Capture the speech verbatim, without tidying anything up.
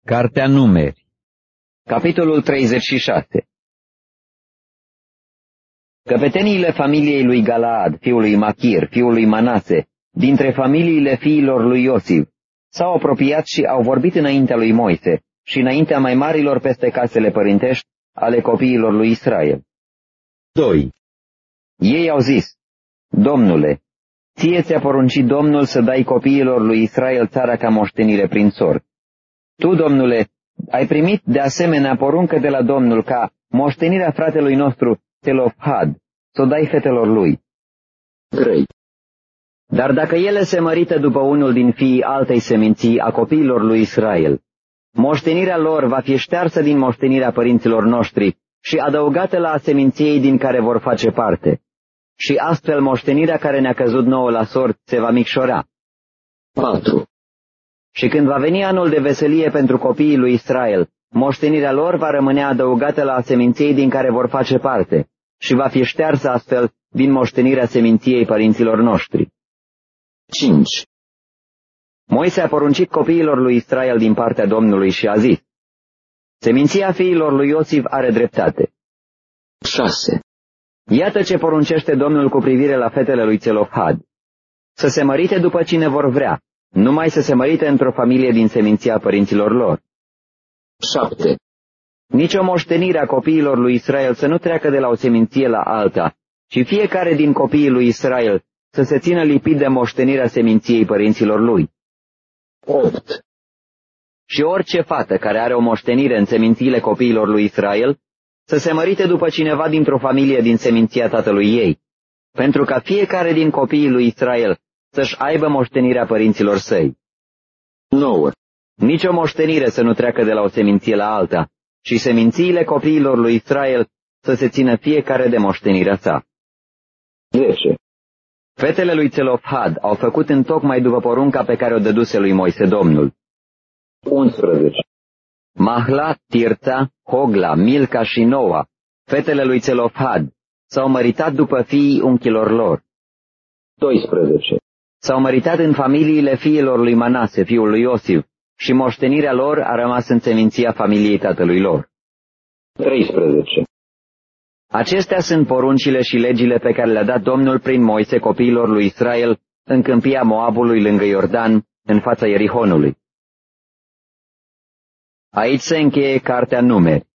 Cartea Numeri, capitolul treizeci și șase. Căpeteniile familiei lui Galaad, fiul lui Machir, fiul lui Manase, dintre familiile fiilor lui Iosif, s-au apropiat și au vorbit înaintea lui Moise și înaintea mai marilor peste casele părintești ale copiilor lui Israel. doi. Ei au zis: Domnule, ție ți-a poruncit Domnul să dai copiilor lui Israel țara ca moștenire prin sor. Tu, Domnule, ai primit de asemenea poruncă de la Domnul ca moștenirea fratelui nostru Țelofhad să o dai fetelor lui. trei. Dar dacă ele se mărită după unul din fiii altei seminții a copiilor lui Israel, moștenirea lor va fi ștearsă din moștenirea părinților noștri și adăugată la seminției din care vor face parte. Și astfel moștenirea care ne-a căzut nouă la sort se va micșora. patru. Și când va veni anul de veselie pentru copiii lui Israel, moștenirea lor va rămâne adăugată la seminției din care vor face parte și va fi ștearsă astfel din moștenirea seminției părinților noștri. cinci. Moise a poruncit copiilor lui Israel din partea Domnului și a zis: seminția fiilor lui Iosif are dreptate. șase. Iată ce poruncește Domnul cu privire la fetele lui Țelofhad: să se mărite după cine vor vrea, numai să se mărite într-o familie din seminția părinților lor. șapte. Nici o moștenire a copiilor lui Israel să nu treacă de la o seminție la alta, ci fiecare din copiii lui Israel să se țină lipit de moștenirea seminției părinților lui. opt. Și orice fată care are o moștenire în semințiile copiilor lui Israel să se mărite după cineva dintr-o familie din seminția tatălui ei, pentru ca fiecare din copiii lui Israel să-și aibă moștenirea părinților săi. nouă. Nici o moștenire să nu treacă de la o seminție la alta, și semințiile copiilor lui Israel să se țină fiecare de moștenirea sa. zece. Fetele lui Țelofhad au făcut întocmai după porunca pe care o dăduse lui Moise Domnul. unsprezece. Mahla, Tirța, Hogla, Milca și Noa, fetele lui Țelofhad, s-au măritat după fiii unchilor lor. doisprezece. S-au măritat în familiile fiilor lui Manase, fiul lui Iosif, și moștenirea lor a rămas în seminția familiei tatălui lor. treisprezece. Acestea sunt poruncile și legile pe care le-a dat Domnul prin Moise copiilor lui Israel în câmpia Moabului lângă Iordan, în fața Ierihonului. Aici se încheie cartea Numeri.